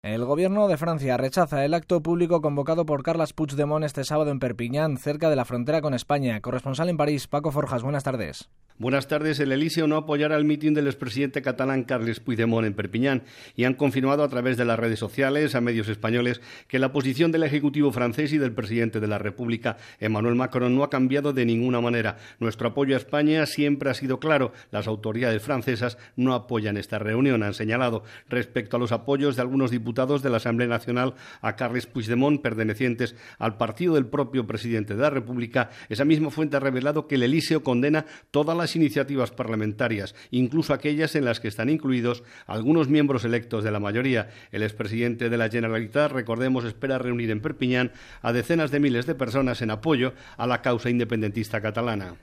El gobierno de Francia rechaza el acto público convocado por Carles Puigdemont este sábado en Perpiñán, cerca de la frontera con España. Corresponsal en París, Paco Forjas, buenas tardes. Buenas tardes. El Elíseo no apoyará el mitin del expresidente catalán Carles Puigdemont en Perpiñán y han confirmado a través de las redes sociales a medios españoles que la posición del Ejecutivo francés y del presidente de la República, Emmanuel Macron, no ha cambiado de ninguna manera. Nuestro apoyo a España siempre ha sido claro. Las autoridades francesas no apoyan esta reunión, han señalado. Respecto a los apoyos de algunos diputados de la Asamblea Nacional a Carles Puigdemont, pertenecientes al partido del propio presidente de la República, esa misma fuente ha revelado que el Elíseo condena todas las iniciativas parlamentarias, incluso aquellas en las que están incluidos algunos miembros electos de la mayoría. El expresidente de la Generalitat, recordemos, espera reunir en Perpiñán a decenas de miles de personas en apoyo a la causa independentista catalana.